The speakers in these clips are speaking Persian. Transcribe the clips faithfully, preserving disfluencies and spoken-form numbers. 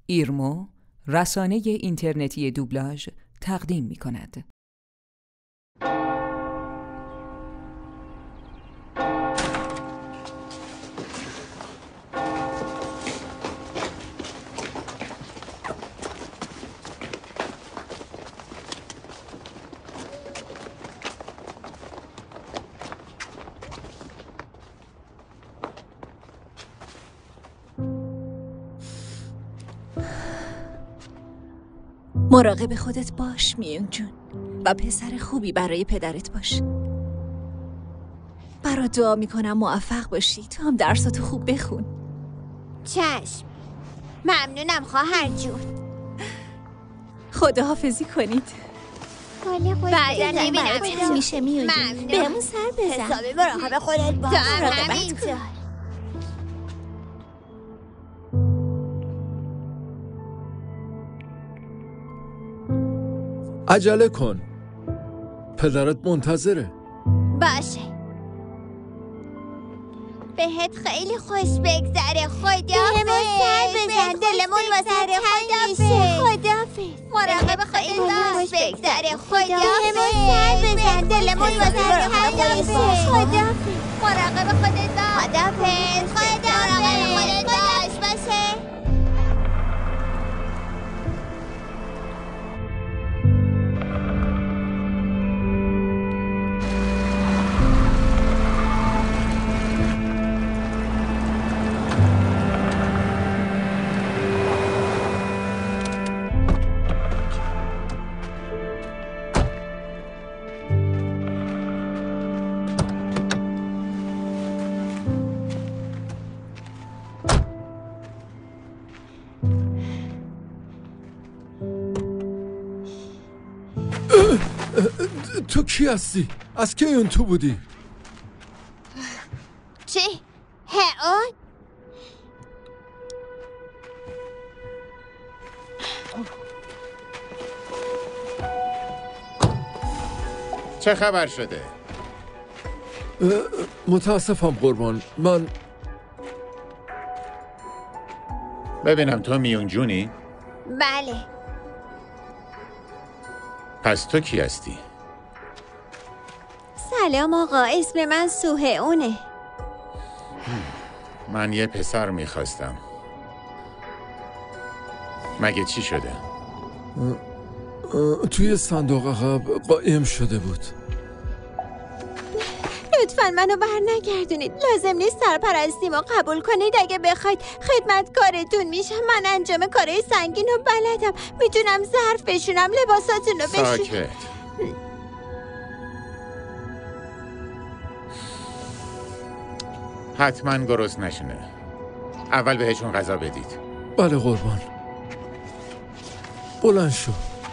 ایرمو، رسانه اینترنتی دوبلاژ تقدیم می کند. مراقب خودت باش میون جون و پسر خوبی برای پدرت باش. برات دعا میکنم موفق باشی، تو هم درساتو خوب بخون. چشم، ممنونم خواهر جون. خداحافظی کنید. بعدا میبینم چی میشه میون جون. بهمون سر بزن. حسابی مراقب خودت باش. مراقبت کن. عجله کن، پدرت منتظره. باشه، بهت خیلی خوش بگذره. خدا بهمون سر بزن، دلمون واسه تنگ میشه. خدافظ. مراقب خیلی خوش بگذره. خدا بهمون سر بزن، دلمون واسه تنگ میشه. خدافظ. مراقب خودت باش. خدافظ. خدا مراقب خودت باش باشه. تو کی هستی؟ از کی اون تو بودی؟ چی؟ هئون؟ چه خبر شده؟ متاسفم قربان، من ببینم تو میون جونی؟ بله. پس تو کی هستی؟ سلام آقا، اسم من سوهئونه. من یه پسر میخواستم. مگه چی شده؟ توی صندوق عقب قایم شده بود. لطفاً منو بر نگردونید. لازم نیست سرپرستیمو قبول کنید. اگه بخواید خدمتکارتون میشم. من انجام کارهای سنگین و بلدم. میتونم ظرف بشونم، لباساتون رو بشونم. ساکت. حتما گرسنه نشونه. اول بهشون غذا بدید. بله قربان. بلند شو.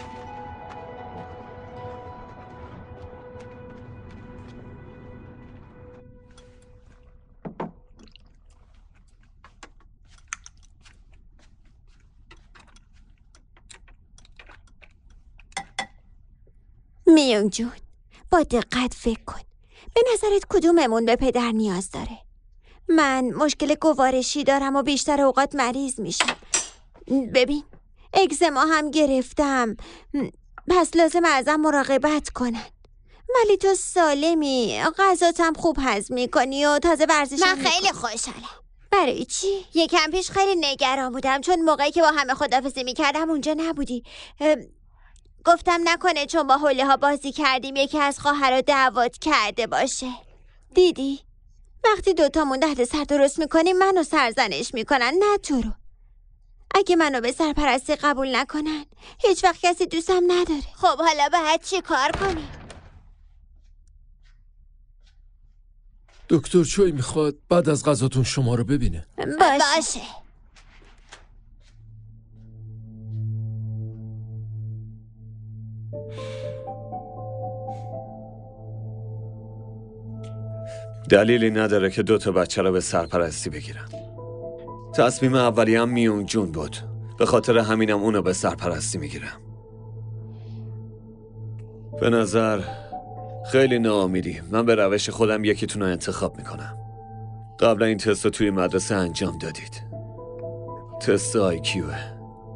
میون جون، با دقت فکر کن. به نظرت کدوممون به پدر نیاز داره؟ من مشکل گوارشی دارم و بیشتر اوقات مریض میشم. ببین، اگزما هم گرفتم، پس لازم ازم مراقبت کنن. ولی تو سالمی، غذاتم خوب هضم میکنی و تازه ورزشم من خیلی خوشحالم. برای چی؟ یکم پیش خیلی نگران بودم چون موقعی که با همه خداحافظی میکردم اونجا نبودی. گفتم نکنه چون با حوله ها بازی کردیم یکی از خواهرها دعوت کرده باشه. دیدی؟ وقتی دوتامون دهد سر درست میکنیم منو سرزنش میکنن، نه تو رو. اگه منو به سرپرستی قبول نکنن هیچ وقت کسی دوستم نداره. خب حالا باید چی کار کنی؟ دکتر چوی میخواد بعد از غذاتون شما رو ببینه. باشه, باشه. دلیلی نداره که دو تا بچه رو به سرپرستی بگیرن. تصمیم اولی هم میون جون بود، به خاطر همینم اونو به سرپرستی میگیرم. به نظر خیلی ناامیدی. من به روش خودم یکیتون رو انتخاب میکنم. قبلا این تست رو توی مدرسه انجام دادید. تست آی کیوه.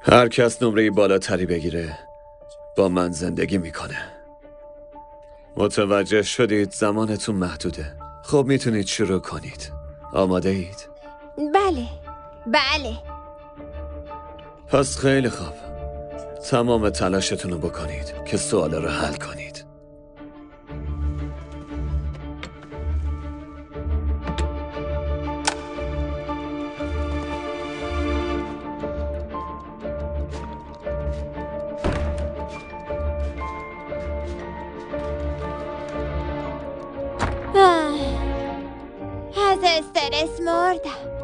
هر کس نمره بالاتری بگیره با من زندگی میکنه. متوجه شدید زمانتون محدوده. خب میتونید شروع کنید. آماده اید؟ بله بله. پس خیلی خوب. تمام تلاشتون رو بکنید که سوالا رو حل کنید. از استرس مردم.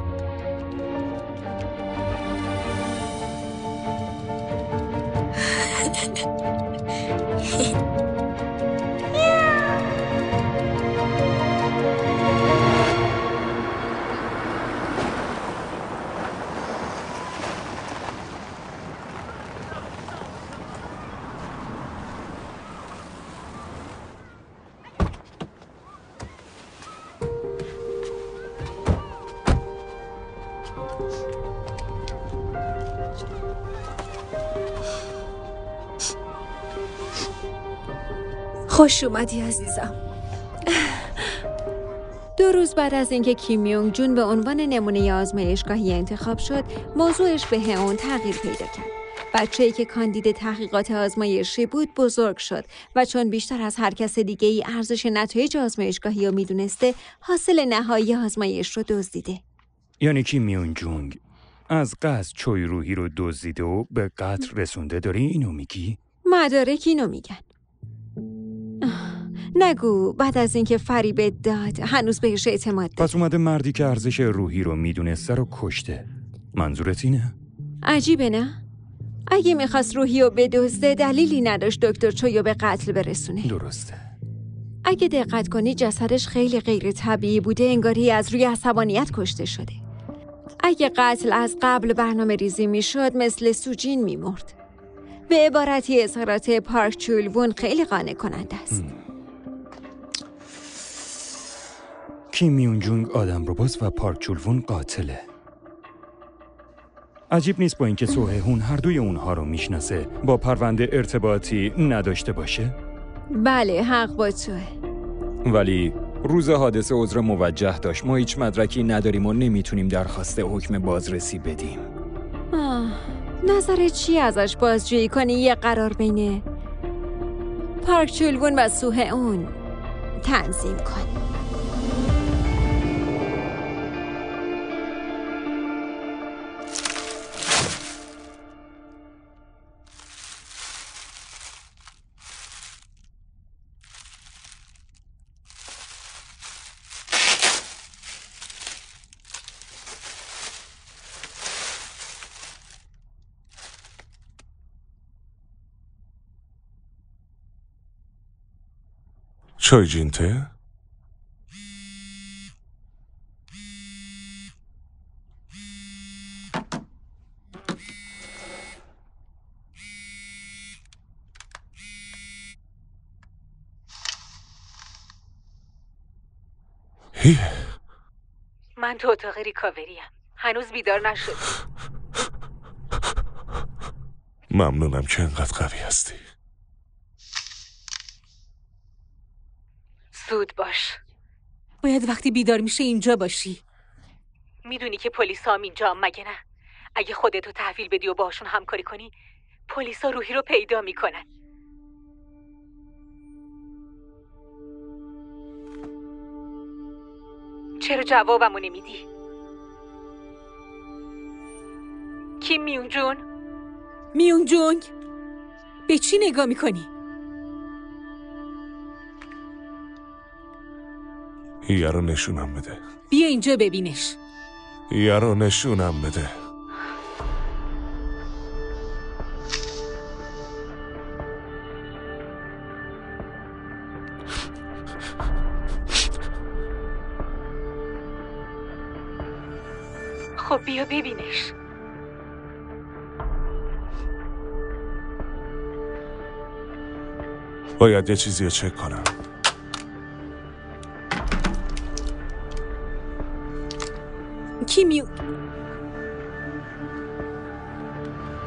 خوش اومدی عزیزم. دو روز بعد از اینکه کیم میونگ جون به عنوان نمونه آزمایشگاهی انتخاب شد، موضوعش به هئون تغییر پیدا کرد. بچه‌ای که کاندید تحقیقات آزمایشی بود بزرگ شد و چون بیشتر از هر کس دیگه ای ارزش نتایج آزمایشگاهی رو میدونسته، حاصل نهایی آزمایش رو دزدیده. یعنی کیم میونگ جون از قصد چوی روحی رو دزدیده و به قتل رسونده، داری اینو میگی؟ مدارک اینو میگن. نگو بعد از اینکه فریبت داد هنوز بهش اعتماد داری. پس اومده مردی که ارزش روحی رو میدونسته رو کشته. منظورت اینه؟ عجیبه نه؟ اگه میخواست روحی رو بدزده دلیلی نداشت دکتر چویو به قتل برسونه. درسته. اگه دقت کنی جسدش خیلی غیر طبیعی بوده، انگاری از روی عصبانیت کشته شده. اگه قتل از قبل برنامه ریزی میشد مثل سوجین میمرد. به عبارتی اظهارات پارک چولوون خیلی قانع کننده است. کیم میونگ جون آدم رو باز و پارک چولوون قاتله. عجیب نیست با اینکه سوه هون هر دوی اونها رو میشناسه با پرونده ارتباطی نداشته باشه؟ بله حق با توه. ولی روز حادثه عذر موجه داشت. ما هیچ مدرکی نداریم و نمیتونیم درخواست حکم بازرسی بدیم. آه، نظرت چی ازش بازجویی کنی یه قرار بین پارک چولوون و سوه اون تنظیم کنی؟ چای جینته؟ هیه من تو اتاق ریکاوریم. هنوز بیدار نشد. ممنونم که انقدر قوی هستی. زود باش. باید وقتی بیدار میشه اینجا باشی. میدونی که پلیس هم اینجا مگه نه؟ اگه خودتو تحویل بدی و باشون همکاری کنی پلیسا روحی رو پیدا میکنن. چرا جوابمو نمیدی؟ کیم میونگ جون؟ میونگ جون؟ به چی نگاه میکنی؟ یه رو نشونم بده. بیا اینجا ببینش. یه رو نشونم بده. خب بیا ببینش. باید یه چیزی رو چک کنم. کیمیو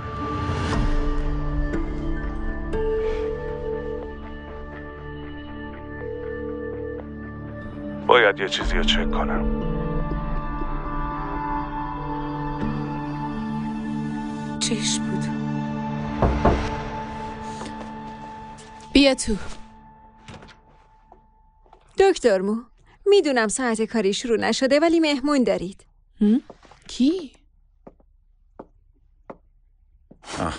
باید یه چیزی رو چک کنم. چشم بود. بیا تو. دکتر مو، میدونم ساعت کاری شروع نشده ولی مهمون دارید. کی؟ آه.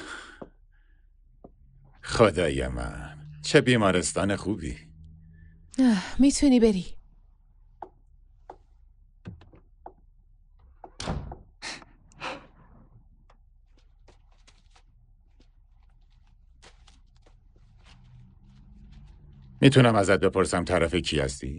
خدای من، چه بیمارستان خوبی. میتونی بری. میتونم ازت بپرسم طرف کی هستی؟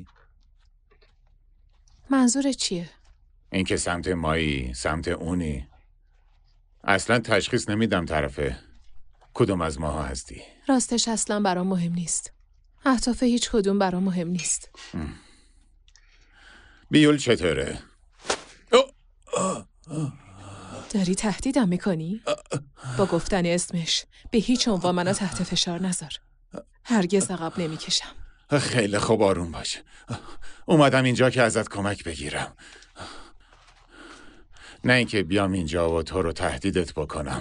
منظور چیه؟ اینکه سمت مایی، سمت اونی. اصلا تشخیص نمیدم طرفه کدوم از ماها هستی. راستش اصلا برام مهم نیست. اهداف هیچ کدوم برام مهم نیست. بیول چطوره؟ داری تهدیدم میکنی؟ با گفتن اسمش به هیچ عنوان منو تحت فشار نذار. هرگز عقب نمیکشم. خیلی خوب، آروم باش. اومدم اینجا که ازت کمک بگیرم، نه اینکه بیام اینجا و تو رو تهدیدت بکنم.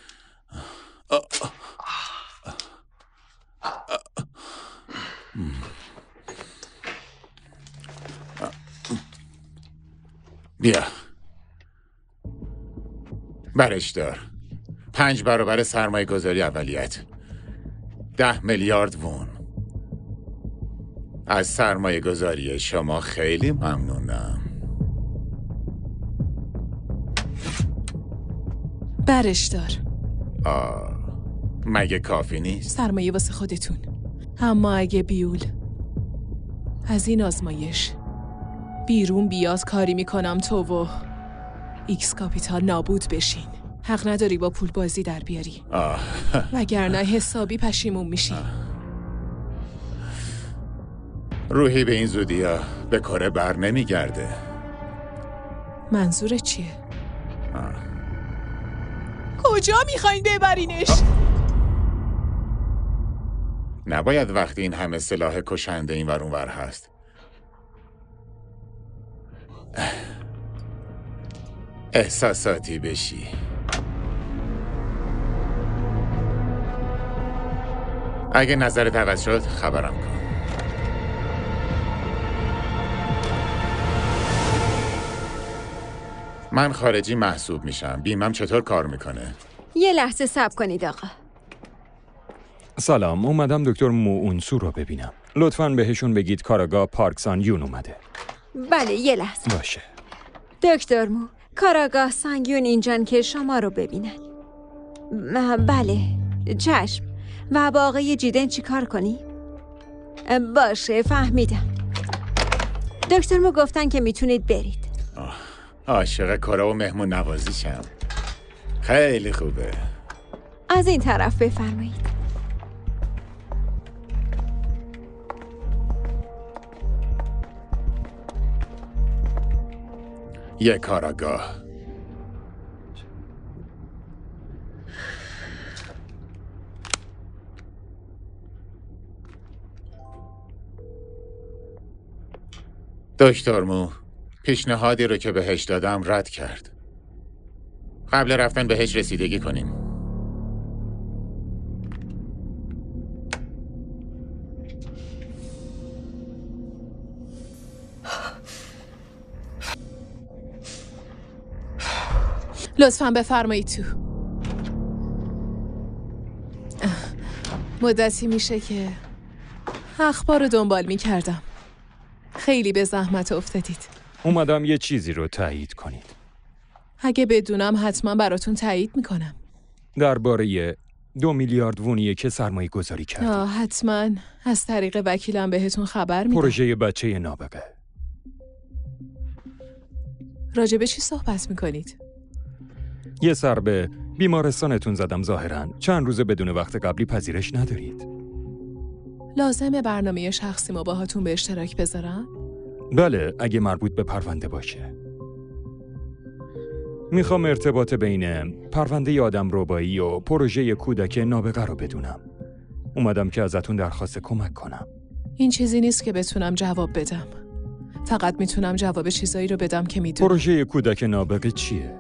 بیا برش دار. پنج برابر سرمایه گذاری اولیت، ده میلیارد وون. از سرمایه گذاری شما خیلی ممنونم. برش دار. آه، مگه کافی نیست؟ سرمایه واسه خودتون. اما اگه بیول از این آزمایش بیرون بیاد، کاری میکنم تو و ایکس کاپیتال نابود بشین. حق نداری با پول بازی در بیاری، وگرنه حسابی پشیمون میشی. روحی به این زودی ها به کره بر نمیگرده. منظور چیه؟ آه. کجا میخواین ببرینش؟ آه. نباید وقتی این همه سلاح کشنده این ور اون ور هست. احساساتی بشی. اگه نظرت عوض شد خبرم کن. من خارجی محسوب میشم. بیمم چطور کار میکنه؟ یه لحظه صبر کنید آقا. سلام، اومدم دکتر موونسو رو ببینم. لطفاً بهشون بگید کاراگاه پارکسان یون اومده. بله یه لحظه. باشه. دکتر مو، کاراگاه سانگیون اینجان که شما رو ببینن. بله چشم. و با آقای جیدن چی کار کنی؟ باشه فهمیدم. دکتر مو گفتن که میتونید برید. عاشق کارا و مهمون نوازیشم. خیلی خوبه. از این طرف بفرمایید. یک کاراگاه. دکتر مو پیشنهادی رو که بهش دادم رد کرد. قبل رفتن بهش رسیدگی کنیم. لطفاً بفرمایید تو. مدتی میشه که اخبار رو دنبال میکردم. خیلی به زحمت افتادید. اومدم یه چیزی رو تایید کنید. اگه بدونم حتما براتون تایید میکنم. درباره دو میلیارد وونیه که سرمایه گذاری کردید. آه حتما از طریق وکیلم بهتون خبر میدم. پروژه بچه نابغه. راجبه چی صحبت میکنید؟ یه سر به بیمارستانتون زدم ظاهراً. چند روز بدون وقت قبلی پذیرش ندارید. لازمه برنامه شخصی ما باهاتون به اشتراک بذارم؟ بله، اگه مربوط به پرونده باشه. میخوام ارتباط بین پرونده آدم ربایی و پروژه کودک نابغه رو بدونم. اومدم که ازتون درخواست کمک کنم. این چیزی نیست که بتونم جواب بدم. فقط میتونم جواب چیزایی رو بدم که میدونم. پروژه کودک نابغه چیه؟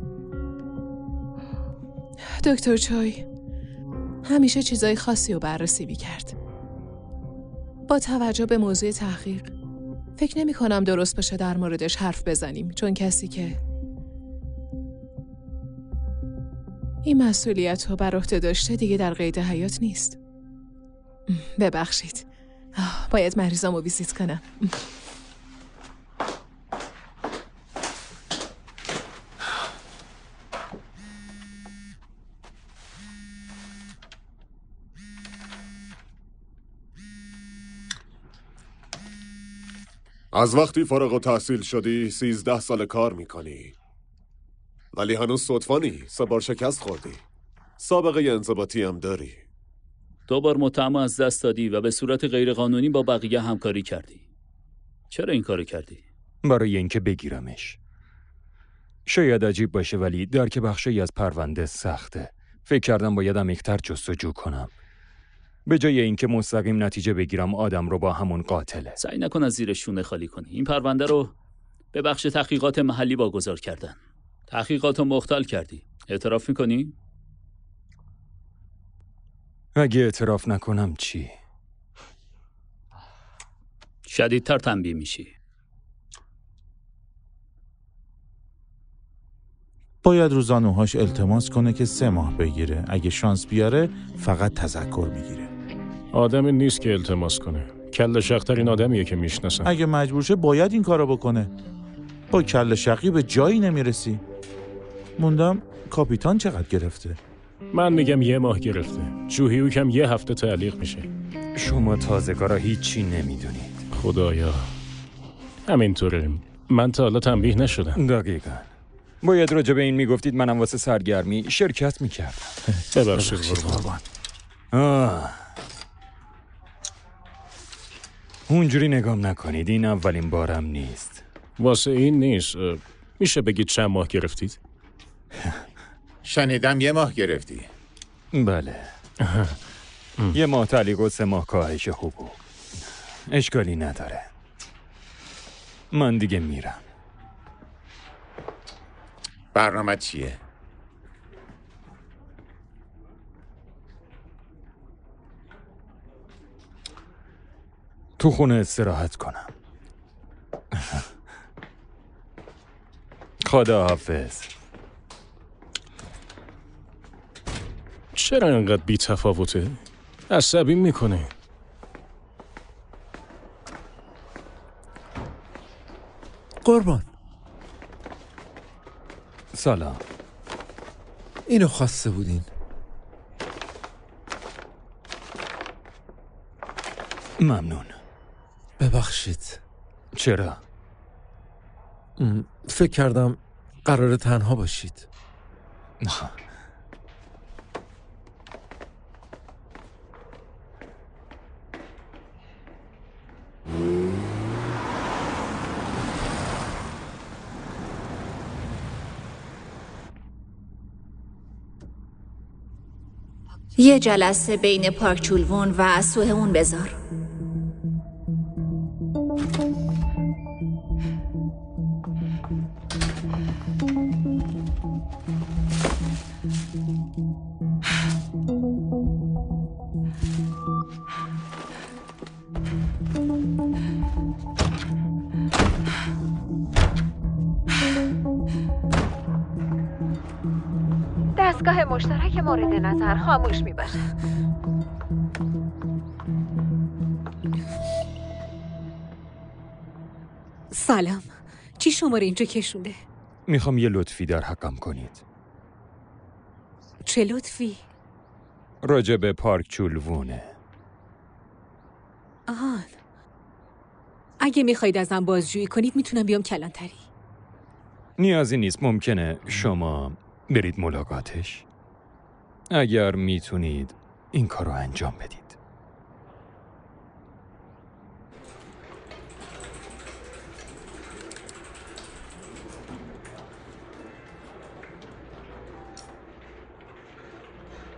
دکتر چوی همیشه چیزای خاصی رو بررسی میکرد. با توجه به موضوع تحقیق فکر نمی کنم درست باشه در موردش حرف بزنیم، چون کسی که این مسئولیت رو بر عهده داشته دیگه در قید حیات نیست. ببخشید، باید مریضامو ویزیت کنم. از وقتی فارغ التحصیل شدی سیزده سال کار میکنی، ولی هنوز صدفانی سه بار شکست خوردی. سابقه انضباطی هم داری. دو بار متهم از دست دادی و به صورت غیرقانونی با بقیه همکاری کردی. چرا این کارو کردی؟ برای اینکه بگیرمش. شاید عجیب باشه ولی درک بخشی از پرونده سخته. فکر کردم باید عمیق‌تر جستجو کنم. به جای اینکه مستقیم نتیجه بگیرم آدم رو با همون قاتله. سعی نکن از زیر شونه خالی کنی. این پرونده رو به بخش تحقیقات محلی واگذار کردن. تحقیقات رو مختل کردی. اعتراف میکنی؟ اگه اعتراف نکنم چی؟ شدیدتر تنبیه میشی. باید رو زانوهاش التماس کنه که سه ماه بگیره. اگه شانس بیاره فقط تذکر میگیره. آدمی نیست که التماس کنه. کله شق‌ترین آدمیه که میشناسم. اگه مجبور شه باید این کارو بکنه. با کله شقی به جایی نمیرسی. موندم کاپیتان چقدر گرفته؟ من میگم یه ماه گرفته. جوهیوک هم یه هفته تعلیق میشه. شما تازه‌کارا هیچی نمیدونید. خدایا همینطوره. من تا حالا تنبیه نشدم. دقیقاً. باید راجع به این میگفتید منم واسه سرگرمی شرکت میکردم. ببخشید قربان. آه. اونجوری نگام نکنید، این اولین بارم نیست. واسه این نیست. میشه بگید چند ماه گرفتید؟ شنیدم یه ماه گرفتی. بله. یه ماه تعلیق و سه ماه کاهش حقوق. اشکالی نداره. من دیگه میرم. برنامه چیه؟ تو خونه استراحت کنم. خدا حافظ. چرا انقدر بی تفاوته؟ عصبی میکنه. قربان سلام. اینو خواسته بودین؟ ممنون. ببخشید. چرا؟ فکر کردم قراره تنها باشید. یه جلسه بین پارک چولوون و اسوه اون بذار. دستگاه مشترک مورد نظر خاموش می باشه. سلام. چی شما رو اینجا کشونده؟ میخوام یه لطفی در حقم کنید. چه لطفی؟ راجع به پارک چولوونه. آهان. اگه میخواید ازم بازجویی کنید میتونم بیام کلانتری. نیازی نیست. ممکنه شما برید ملاقاتش. اگر میتونید این کار رو انجام بدید.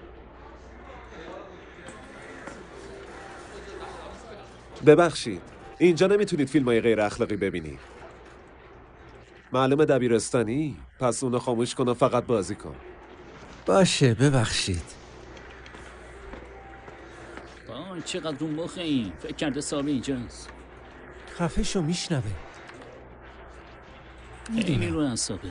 ببخشید اینجا نمیتونید فیلمای غیر اخلاقی ببینید. معلومه دبیرستانی، پس اونو خاموش کن و فقط بازی کن. باشه ببخشید. آه چقدر رو مخه این. فکر کرده صاحب اینجاست. خفه شو میشنوه. اینی رو اعصابه.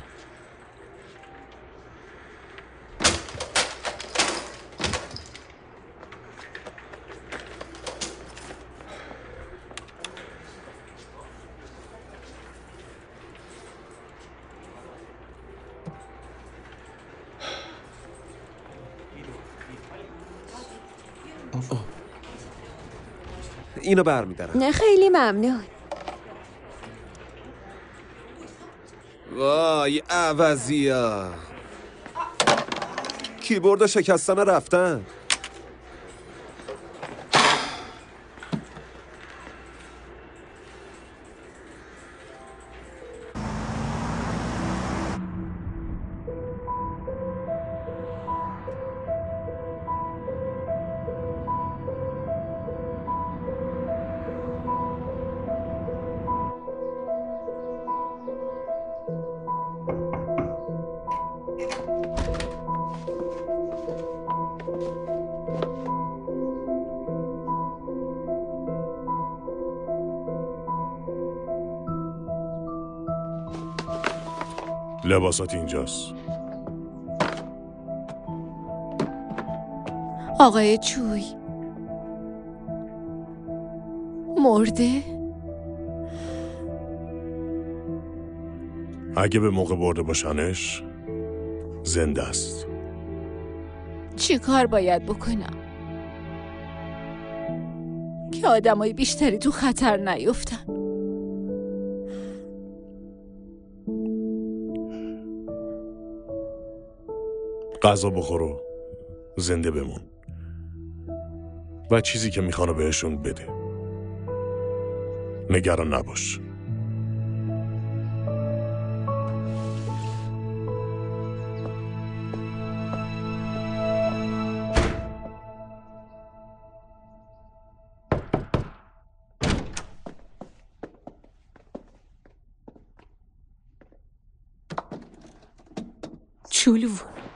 اینو برمیدارم. نه خیلی ممنون. وای عوضیا. کیبورد شکستن رفتن. لباسات اینجاست. آقای چوی مرده؟ اگه به موقع برده باشنش زنده است. چی کار باید بکنم که آدمای بیشتری تو خطر نیفتن؟ غذا بخور و زنده بمون و چیزی که میخوانو بهشون بده. نگران نباش. چولو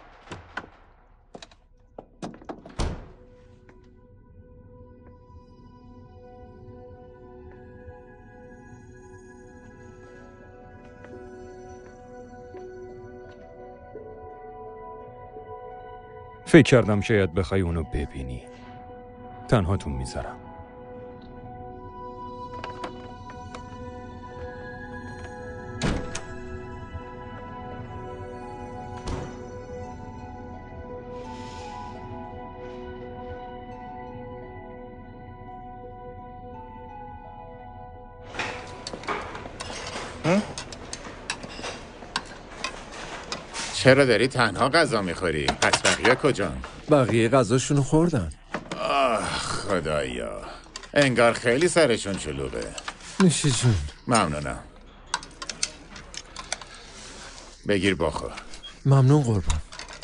فکر کردم شاید بخوای اونو ببینی. تنهاتون میذارم. چرا داری تنها غذا میخوری؟ پس بقیه کجا؟ بقیه غذاشونو خوردن. آه خدایا، انگار خیلی سرشون چلوغه. نوشی جون. ممنونم. بگیر بخور. ممنون قربان.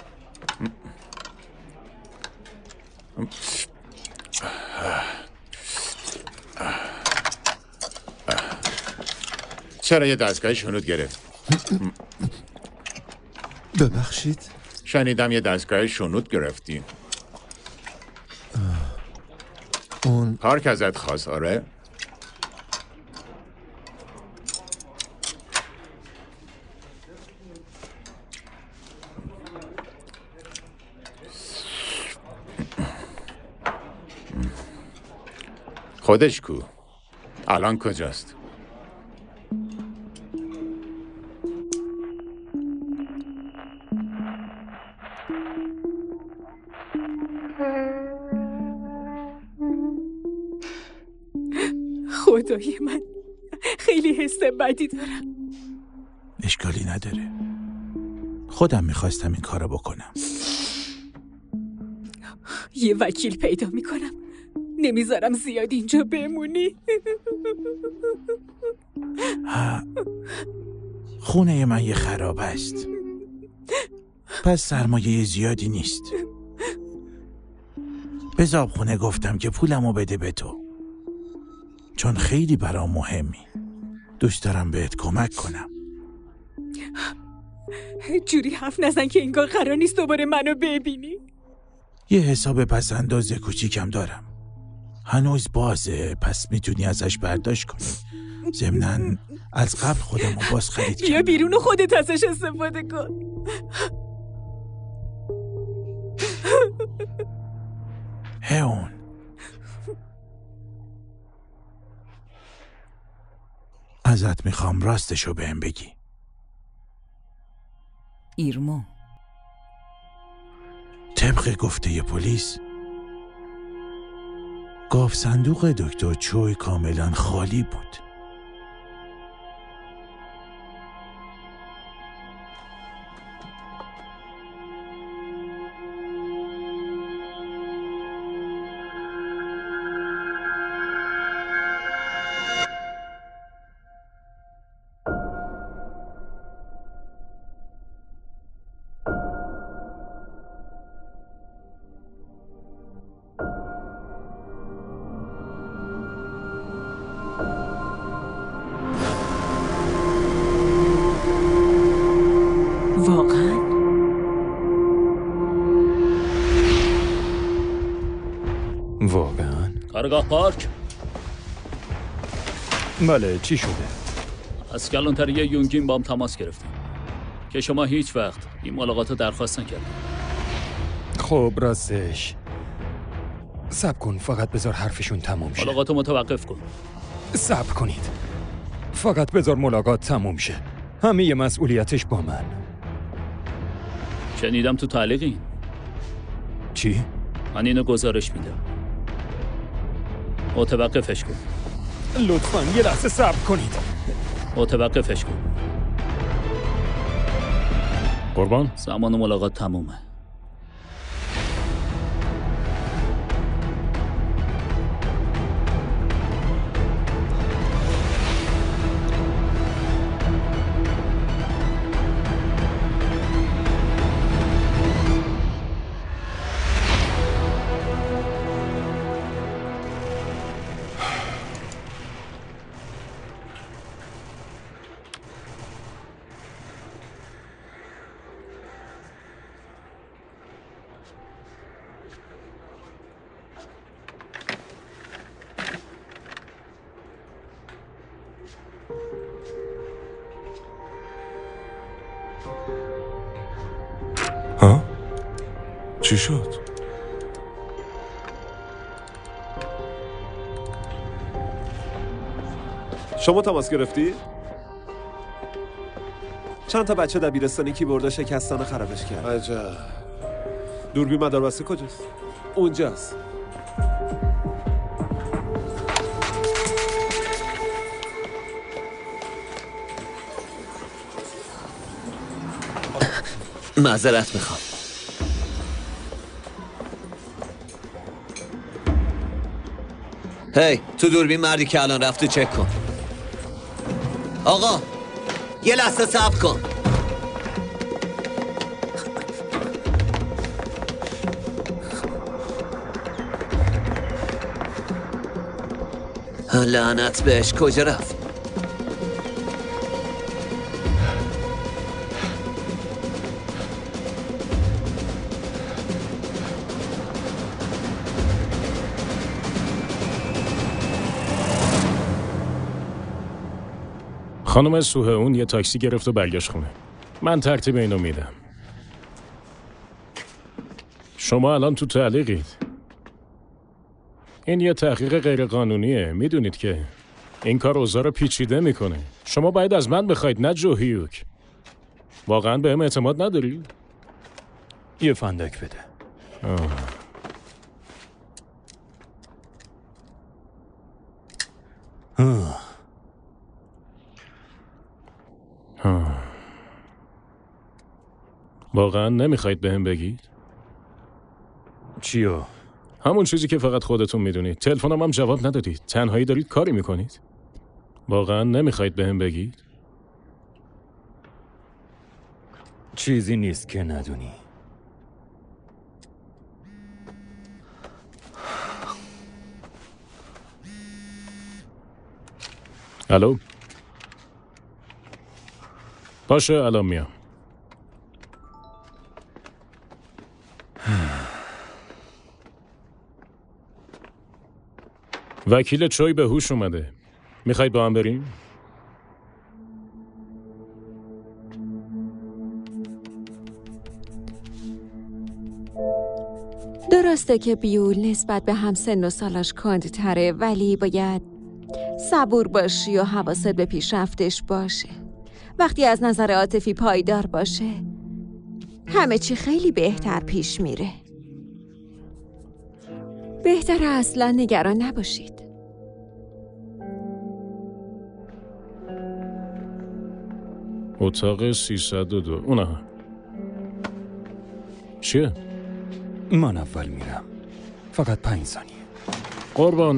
چرا یه دستگاه شنود گرفت؟ ببخشید؟ شنیدم یه دستگاه شنود گرفتی. اون پارک ازت خواست آره؟ خودش کو؟ الان کجاست؟ خدای من خیلی حس بدی دارم. اشکالی نداره. خودم میخواستم این کارو بکنم. یه وکیل پیدا میکنم. نمیذارم زیاد اینجا بمونی. ها. خونه من یه خراب است. پس سرمایه زیادی نیست. به زابخونه گفتم که پولمو بده به تو. چون خیلی برام مهمی. دوست دارم بهت کمک کنم. جوری حرف نزن که انگار قرار نیست دوباره منو ببینی. یه حساب پس انداز کوچیکم دارم. هنوز بازه، پس میتونی ازش برداشت کنی. ضمناً از قبل خودمو باز خرید کردم. بیا بیرون و خودت ازش استفاده کن. هئون، ازت میخوام راستشو بهم بگی. ایرما، طبق گفته پلیس گاف صندوق دکتر چوی کاملا خالی بود. واقعا؟ کارگاه پارک. بله، چی شده؟ از کلانتری یونگین با هم تماس گرفتیم که شما هیچ وقت این ملاقات رو درخواست نکردید. خب راستش صبر کن، فقط بذار حرفشون تموم شه. ملاقات رو متوقف کن. صبر کنید، فقط بذار ملاقات تموم شه. همه مسئولیتش با من. شنیدم تو تعلیقین. چی؟ من اینو گزارش میدم. متوقفش کن. لطفاً یه لحظه صبر کنید. متوقفش کن. قربان، زمان ملاقات تمومه. ها؟ چی شد؟ شما تماس گرفتی؟ چند تا بچه دبیرستانی کیبورد شکستن خرابش کرد. عجب. دوربین مداربسته کجاست؟ اونجاست. معذرت میخوام. هی تو دوربین مردی که الان رفته چک کن. آقا یه لحظه صبر کن. لعنت بهش، کجا رفت؟ خانم سوهون یه تاکسی گرفت و برگشت خونه. من ترتیب اینو میدم. شما الان تو تعلیقید. این یه تحقیق غیر قانونیه. میدونید که این کار اوضاع رو پیچیده میکنه. شما باید از من بخواید، نه جو هیوک. واقعا بهم اعتماد نداری؟ یه فندک بده. آه. آه. آه. واقعا نمیخواید بهم بگید؟ چیو؟ همون چیزی که فقط خودتون میدونید. تلفنم هم جواب ندادید. تنهایی دارید کاری میکنید. واقعا نمیخواید بهم بگید؟ چیزی نیست که ندونی. الو. باشه الان میام. وکیل چوی به هوش اومده. میخواید با هم بریم؟ درسته که بیول نسبت به هم سن و سالش کندتره، ولی باید صبور باشی و حواست به پیشرفتش باشه. وقتی از نظر عاطفی پایدار باشه همه چی خیلی بهتر پیش میره. بهتره اصلا نگران نباشید. اتاق سیصد و دو. اونها چیه؟ من اول میرم. فقط پنج ثانیه. قربان.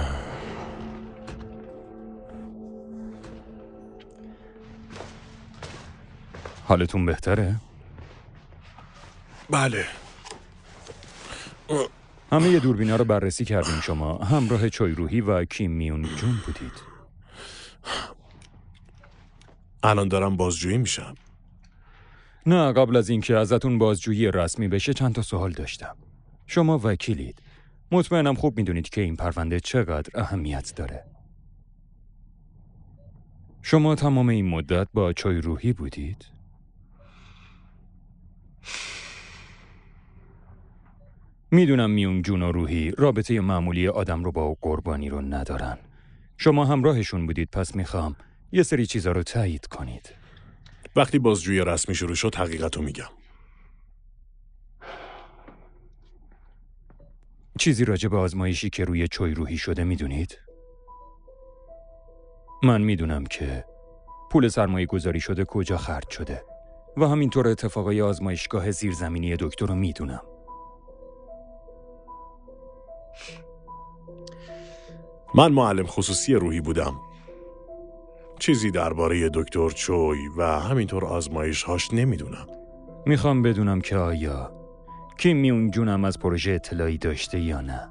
حالتون بهتره؟ بله. همه ی دوربینا رو بررسی کردیم. شما همراه چوی روحی و کیم میون جون بودید. الان دارم بازجویی میشم. نه، قبل از اینکه ازتون بازجویی رسمی بشه چند تا سوال داشتم. شما وکیلید. مطمئنم خوب میدونید که این پرونده چقدر اهمیت داره. شما تمام این مدت با چوی روحی بودید؟ میدونم میون جون و روحی رابطه معمولی آدم رو با قربانی رو ندارن. شما همراهشون بودید، پس میخوام یه سری چیزا رو تایید کنید. وقتی بازجویی رسمی شروع شد حقیقتو میگم. چیزی راجع به آزمایشی که روی چوی روحی شده میدونید؟ من میدونم که پول سرمایه گذاری شده کجا خرج شده و همینطور اتفاقای آزمایشگاه زیرزمینی دکتر رو میدونم. من معلم خصوصی روحی بودم. چیزی درباره دکتر چوی و همینطور آزمایش‌هاش نمیدونم. میخوام بدونم که آیا کیم میون جونم از پروژه اطلاعی داشته یا نه.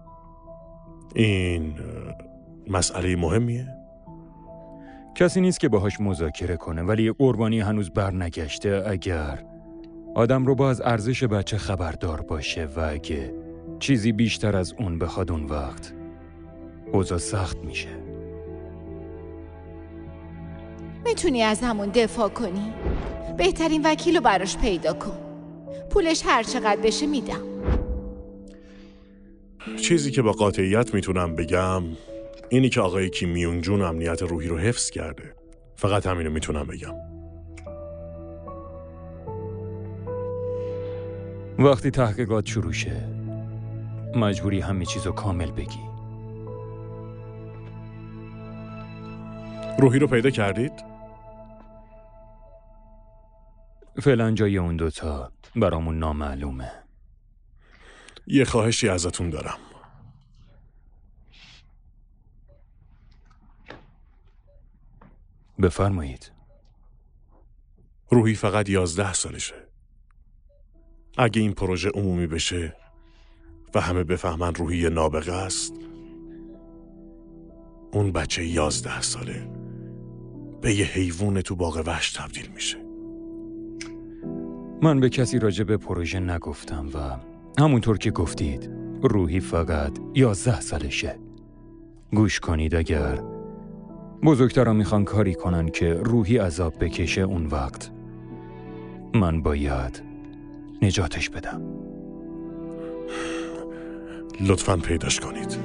این مسئله مهمیه؟ کسی نیست که باهاش مذاکره کنه، ولی قربانی هنوز بر نگشته. اگر آدم رو با از ارزش بچه خبردار باشه و اگه چیزی بیشتر از اون بخواد، اون وقت اوضاع سخت میشه. میتونی از همون دفاع کنی؟ بهترین وکیل رو براش پیدا کن. پولش هر چقدر بشه میدم. چیزی که با قاطعیت میتونم بگم اینی که آقای کیم میون جون امنیت روحی رو حفظ کرده. فقط همینو میتونم بگم. وقتی تحقیقات شروع شه مجبوری همه چیزو کامل بگی. روحی رو پیدا کردید؟ فعلا جای اون دوتا برامون نامعلومه. یه خواهشی ازتون دارم. بفرمایید. روحی فقط یازده سالشه. اگه این پروژه عمومی بشه و همه بفهمن روحی نابغه است، اون بچه یازده ساله به یه حیوان تو باغ وحش تبدیل میشه. من به کسی راجع به پروژه نگفتم و همونطور که گفتید روحی فقط یازده سالشه. گوش کنید، اگر بزرگترها میخوان کاری کنن که روحی عذاب بکشه، اون وقت من باید نجاتش بدم. لطفاً پیداش کنید.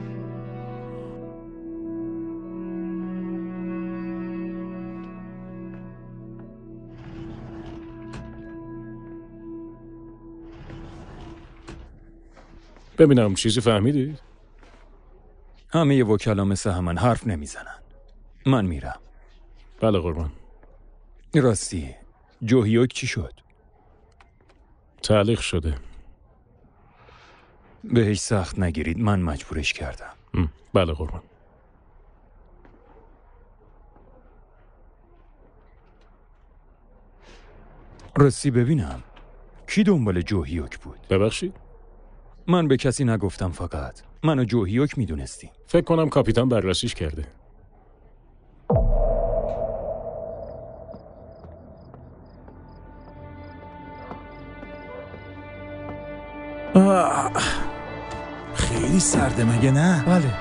ببینم چیزی فهمیدی؟ همه ی وکلا مثل همن حرف نمیزنن. من میرم. بله قربان. راستی جوهیوک چی شد؟ تعلیق شده. بهش سخت نگیرید، من مجبورش کردم. بله قربان. راستی ببینم کی دنبال جوهیوک بود؟ ببخشید؟ من به کسی نگفتم، فقط من و جوهیوک میدونستیم. فکر کنم کاپیتان بررسیش کرده. آه. خیلی سرده مگه نه؟ بله.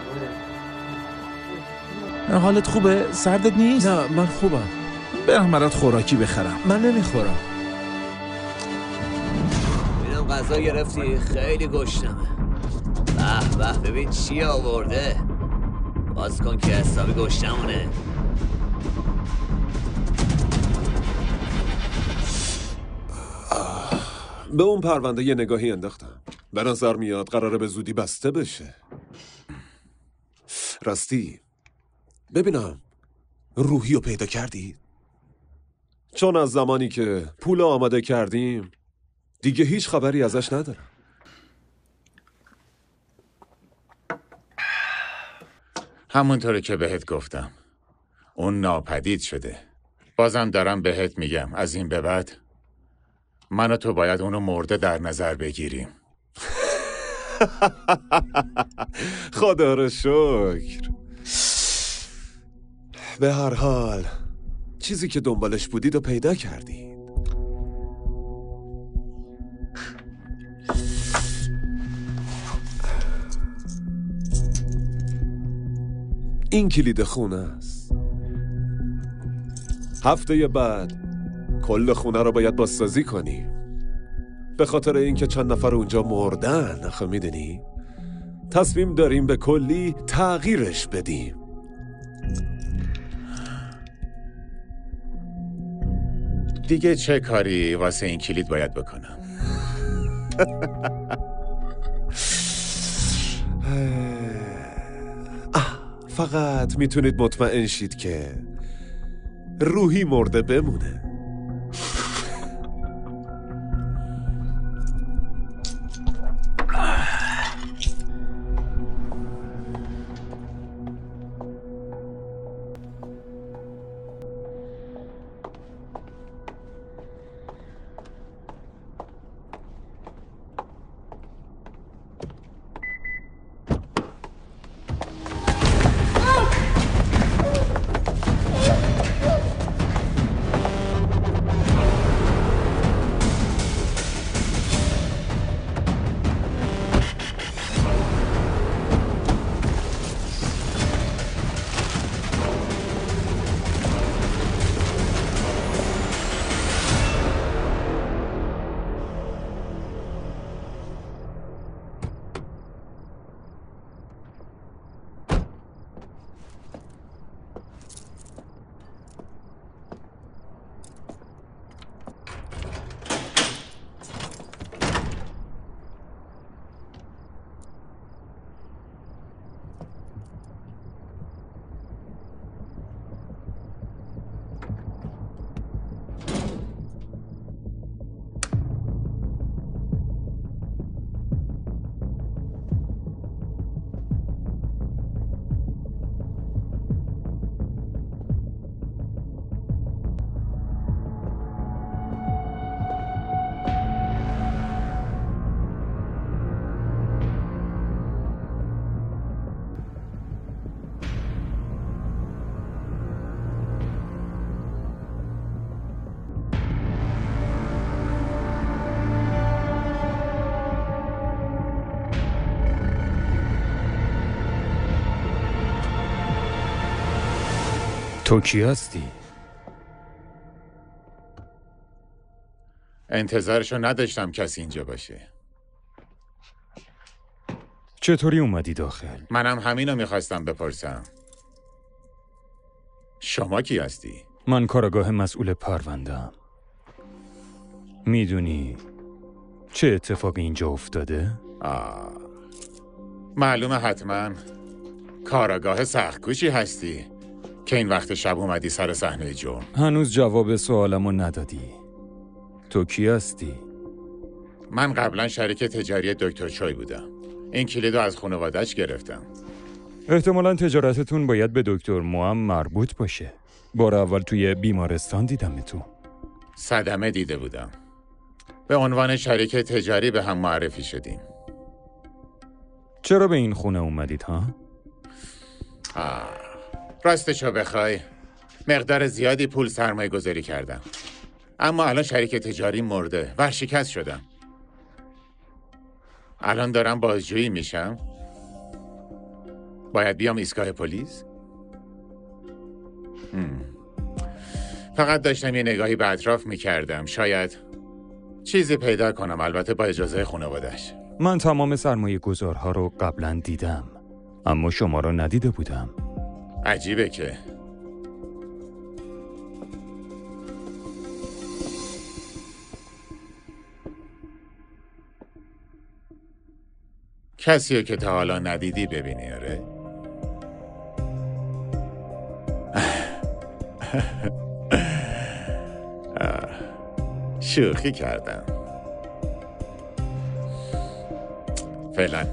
حالت خوبه؟ سردت نیست؟ نه من خوبم. برم برات خوراکی بخرم. من نمیخورم. اینم غذا گرفتی؟ خیلی گشنمه. به به ببین چی آورده. باز کن که حسابی گشنمونه. به اون پرونده یه نگاهی انداختم. به نظر میاد قراره به زودی بسته بشه. راستی ببینم روحی رو پیدا کردی؟ چون از زمانی که پول آماده کردیم دیگه هیچ خبری ازش ندارم. همونطوری که بهت گفتم اون ناپدید شده. بازم دارم بهت میگم از این به بعد من و تو باید اونو مرده در نظر بگیریم. خدا رو شکر. به هر حال چیزی که دنبالش بودید و پیدا کردید. این کلید خونه است. هفته بعد کل خونه رو باید بازسازی کنی. به خاطر اینکه چند نفر اونجا مردن. آخه میدونی تصمیم داریم به کلی تغییرش بدیم. دیگه چه کاری واسه این کلید باید بکنم؟ فقط میتونید مطمئن شید که روحی مرده بمونه. تو کی هستی؟ انتظارشو نداشتم کسی اینجا باشه. چطوری اومدی داخل؟ منم همینو میخواستم بپرسم. شما کی هستی؟ من کارآگاه مسئول پرونده‌ام. میدونی چه اتفاقی اینجا افتاده؟ آه. معلومه حتما کارآگاه سخت‌کوشی هستی که این وقت شب اومدی سر صحنه جرم. هنوز جواب سوالمو ندادی. تو کی هستی؟ من قبلا شریک تجاری دکتر چوی بودم. این کلیدو از خانواده‌اش گرفتم. احتمالاً تجارتتون باید به دکتر موام مربوط باشه. بار اول توی بیمارستان دیدم تو. صدمه دیده بودم. به عنوان شریک تجاری به هم معرفی شدیم. چرا به این خونه اومدید ها؟ آه. راستشو بخوای مقدار زیادی پول سرمایه گذاری کردم، اما الان شریک تجاری مرده، ورشکست شدم. الان دارم بازجویی میشم. باید بیام ایستگاه پلیس؟ هم. فقط داشتم یه نگاهی به اطراف میکردم. شاید چیزی پیدا کنم، البته با اجازه خانواده‌اش. من تمام سرمایه گذارها رو قبلا دیدم، اما شما رو ندیده بودم. عجیبه که کسی رو که تا حالا ندیدی ببینی. آره شوخی کردم. فعلا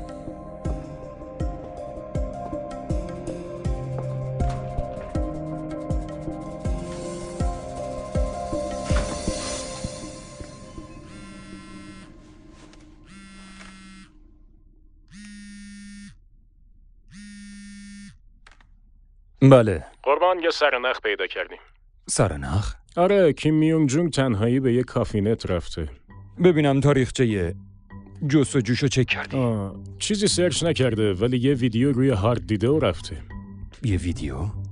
بله. قربان یه سرنخ پیدا کردیم. سرنخ؟ آره، کیم میونگ جونگ تنهایی به یه کافینت رفته. ببینم تاریخچه جستجوشو چک کردی؟ آه، چیزی سرچ نکرده ولی یه ویدیو روی هارد دیده و رفته. یه ویدیو؟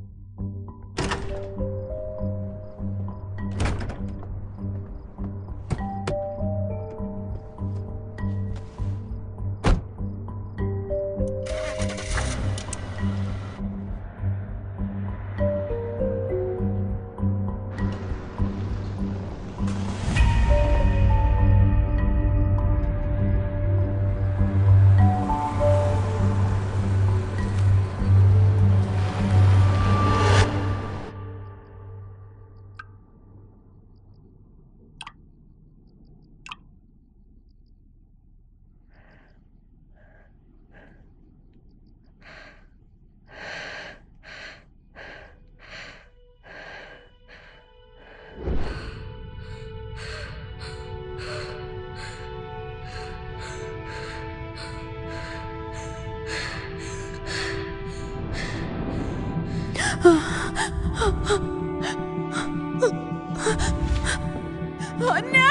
Oh no!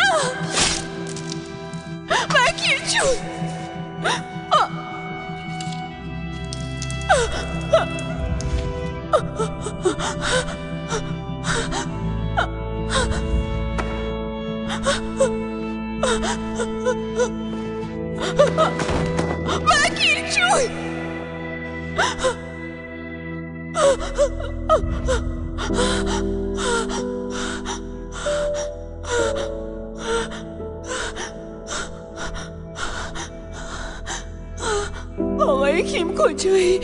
وکیل جون! وکیل جون! آقای کیم کجایی؟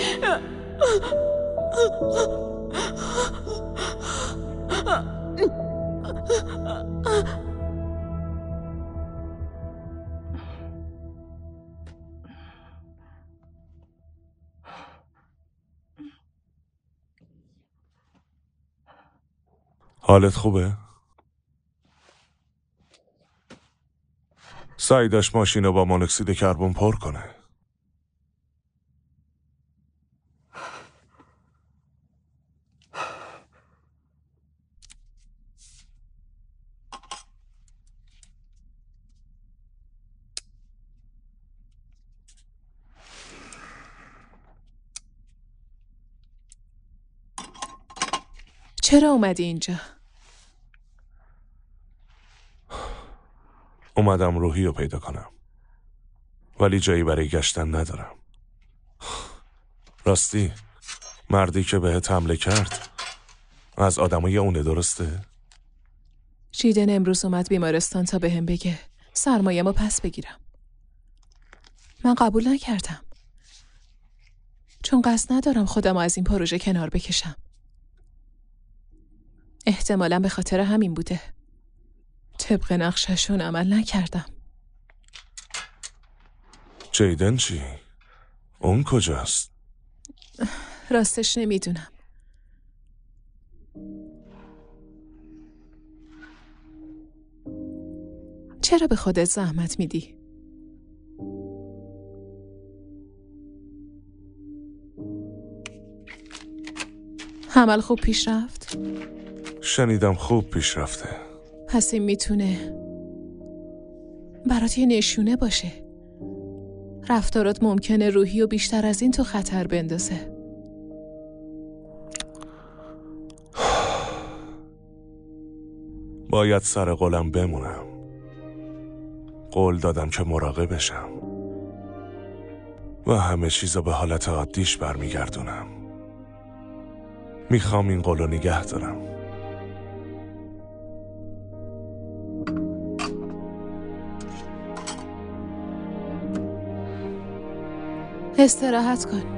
حالت خوبه؟ سعی داشت ماشین رو با مونوکسید کربن پر کنه. چرا اومدی اینجا؟ اومدم روحی رو پیدا کنم، ولی جایی برای گشتن ندارم. راستی مردی که بهت حمله کرد از آدمای اونه، درسته؟ جیدن امروز اومد بیمارستان تا بهم بگه سرمایه‌مو پس بگیرم. من قبول نکردم، چون قصد ندارم خودم از این پروژه کنار بکشم. احتمالاً به خاطر همین بوده. طبق نقششون عمل نکردم. جیدن چی؟ اون کجاست؟ راستش نمیدونم. چرا به خودت زحمت میدی؟ حمل خوب پیش رفت؟ شنیدم خوب پیش رفته. پس این میتونه برات یه نشونه باشه. رفتارات ممکنه روحی و بیشتر از این تو خطر بندازه. باید سر قولم بمونم. قول دادم که مراقبشم و همه چیزو به حالت عادیش برمیگردونم. میخوام این قولو نگه دارم. استراحت کن.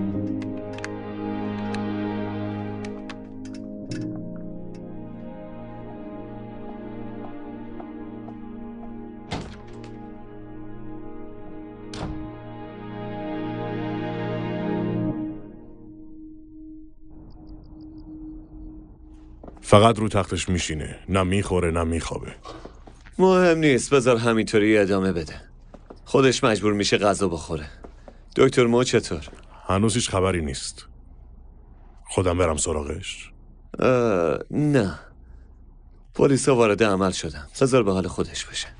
فقط رو تختش میشینه، نه میخوره نه میخوابه. مهم نیست، بذار همینطوری ادامه بده. خودش مجبور میشه غذا بخوره. دکتر مو چطور؟ هنوز هیچ خبری نیست. خودم برم سراغش؟ نه، پلیسا وارد عمل شدن. بذار به حال خودش باشه.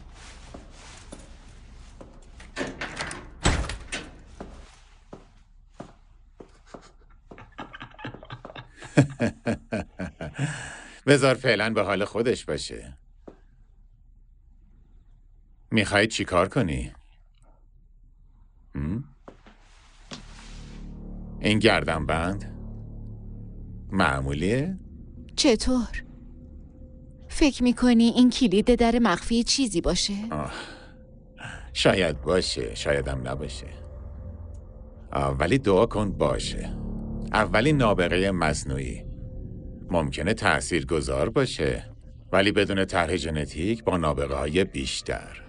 بذار فعلا به حال خودش باشه. میخوای چی کار کنی؟ هم؟ این گردنبند معمولیه؟ چطور؟ فکر میکنی این کلید در مخفی چیزی باشه؟ آه. شاید باشه، شایدم نباشه. آه، ولی دعا کن باشه. اولین نابغه مصنوعی ممکنه تاثیرگذار باشه، ولی بدون طرح ژنتیک با نابغه های بیشتر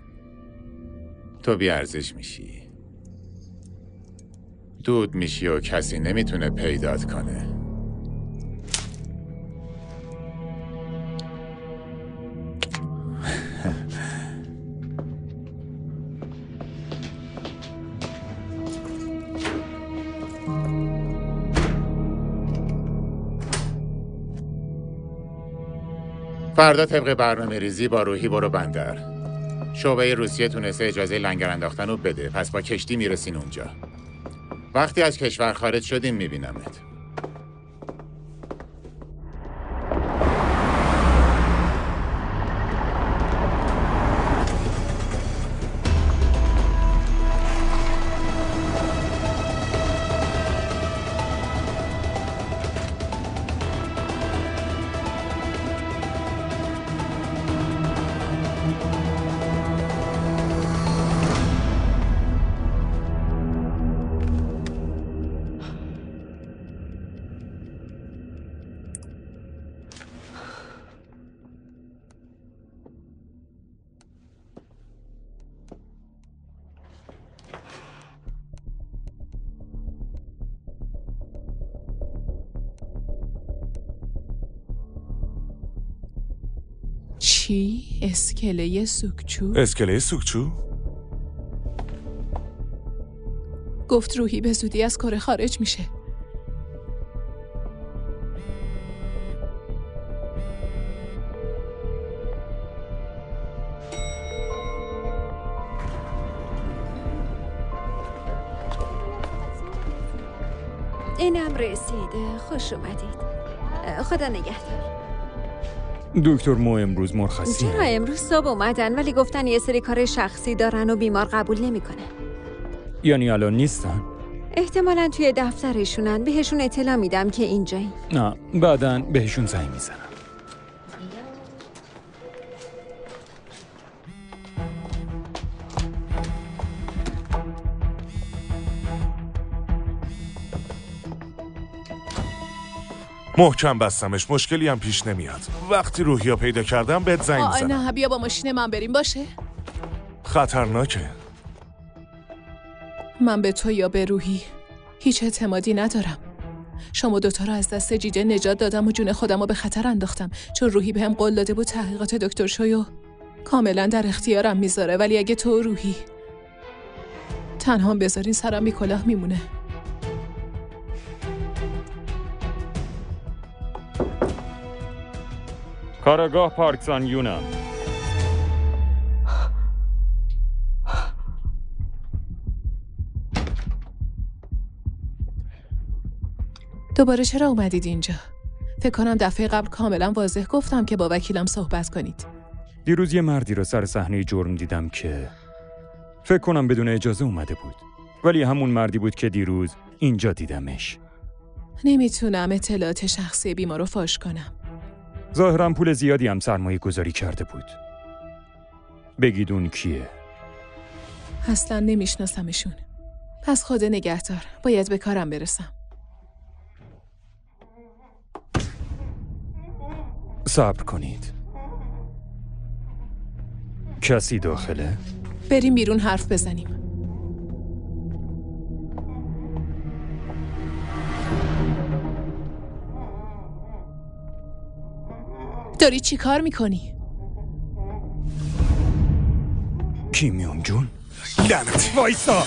تو بیارزش میشی. دود میشی و کسی نمیتونه پیدات کنه. فردا طبق برنامه ریزی با روحی برو بندر. شعبه روسیه تونسته اجازه لنگر انداختن رو بده، پس با کشتی میرسین اونجا. وقتی از کشور خارج شدیم میبینمت. چی؟ اسکله سوکچو؟ اسکله سوکچو؟ گفت روحی به زودی از کره خارج میشه. اینم رسیده. خوش اومدید. خدا نگهدار. دکتر مو امروز مرخصی. چرا امروز صبح اومدن ولی گفتن یه سری کار شخصی دارن و بیمار قبول نمیکنه. یعنی الان نیستن؟ احتمالاً توی دفترشونن. بهشون اطلاع میدم که اینجایی. نه، بعداً بهشون زنگ میزنم. محکم بستمش، مشکلی هم پیش نمیاد. وقتی روحیا پیدا کردم بهت زنگ میزنم. نه بیا با ماشین من بریم باشه. خطرناکه. من به تو یا به روحی هیچ اعتمادی ندارم. شما دوتا رو از دست جیجه نجات دادم و جون خودم رو به خطر انداختم، چون روحی بهم قول داده بود تحقیقات دکتر شویو کاملا در اختیارم میذاره. ولی اگه تو و روحی تنها بذارین سرم بی کلاه میمونه. کارگاه پارکسان یونان. دوباره چرا اومدید اینجا؟ فکر کنم دفعه قبل کاملا واضح گفتم که با وکیلم صحبت کنید. دیروز یه مردی رو سر صحنه جرم دیدم که فکر کنم بدون اجازه اومده بود. ولی همون مردی بود که دیروز اینجا دیدمش. نمیتونم اطلاعات شخصی بیمار رو فاش کنم. ظاهراً پول زیادی هم سرمایه گذاری کرده بود. بگید اون کیه؟ اصلا نمیشناسمشون. پس خدا نگهدار. باید به کارم برسم. صبر کنید. کسی داخله؟ بریم بیرون حرف بزنیم. داری چی کار میکنی؟ کی میون جون؟ لعنت وایسا!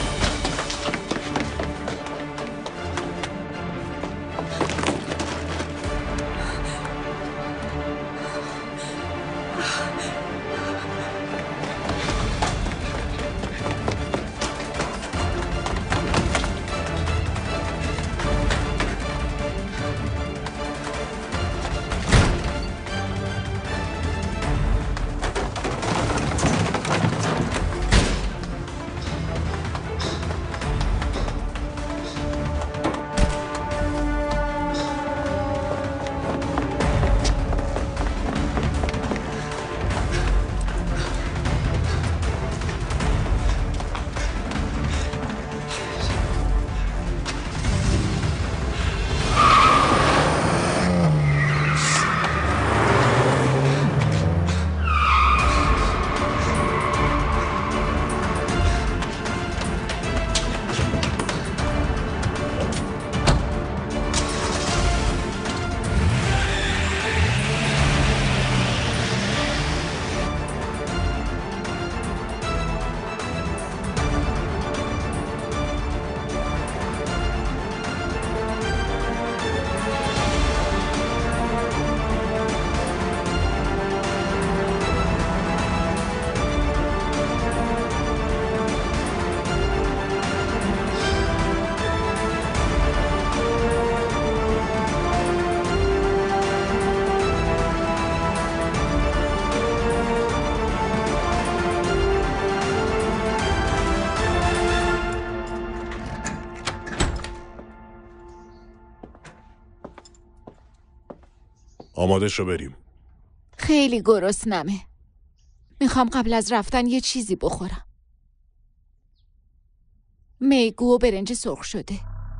آماده شو بریم. خیلی گرسنمه. میخوام قبل از رفتن یه چیزی بخورم. میگو و برنج سرخ شده.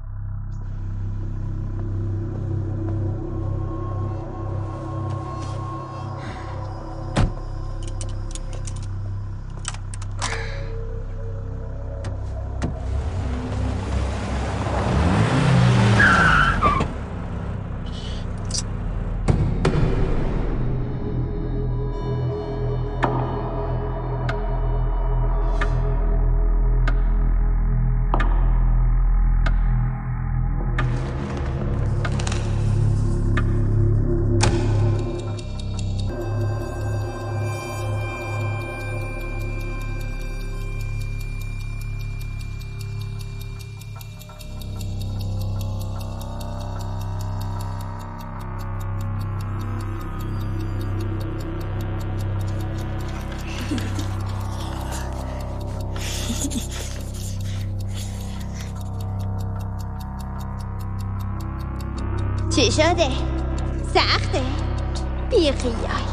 چی شده؟ سخته؟ بی خیال.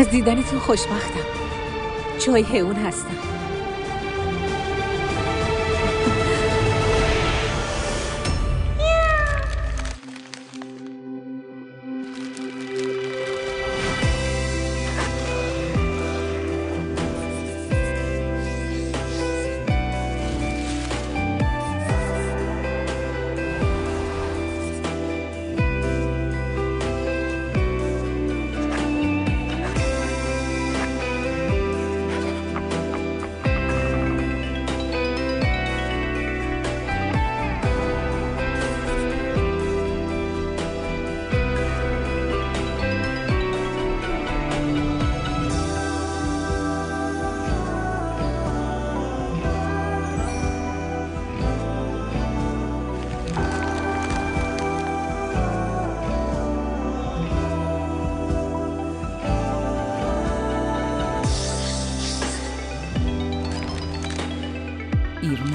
از دیدنتون خوشبختم. چای هئون هستم. ایرنا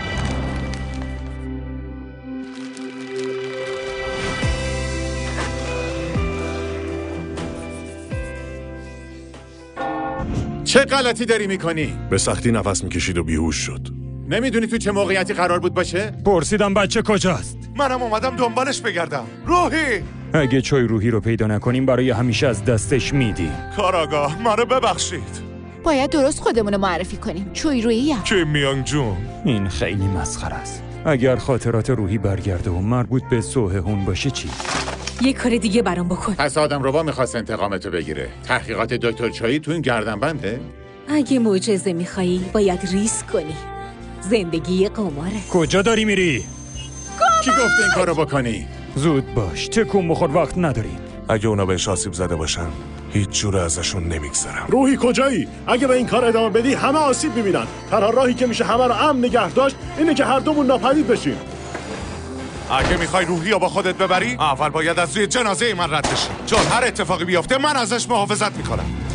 چه غلطی داری میکنی؟ به سختی نفس میکشید و بیهوش شد. نمیدونی تو چه موقعیتی قرار بود باشه؟ پرسیدم بچه کجاست؟ منم اومدم دنبالش بگردم. روحی! اگه چای روحی رو پیدا نکنیم برای همیشه از دستش میدیم. کاراگاه منو ببخشید. باید درست خودمون رو معرفی کنیم. چوی روییم. کیم میانگ جون. این خیلی مسخره است. اگر خاطرات روحی برگرده و مربوط به سوههون باشه چی؟ یه کار دیگه برام بکن. پس آدم ربا میخواست انتقامتو بگیره. تحقیقات دکتر چایی تو این گردنبنده؟ اگه معجزه میخوایی باید ریسک کنی. زندگی قماره. کجا داری میری؟ کی گفته این کارو بکنی؟ زود باش، تکون بخور، وقت نداریم. اگه اونا بهش آسیب زده باشن هیچ جوره ازشون نمیگذرم. روحی کجایی؟ اگه به این کار ادامه بدی همه آسیب میبینن. تنها راهی که میشه همه رو امن نگه داشت اینه که هر دومون ناپدید بشیم. اگه میخوای روحی رو با خودت ببری اول باید از روی جنازه من رد بشی، چون هر اتفاقی بیفته من ازش محافظت میکنم.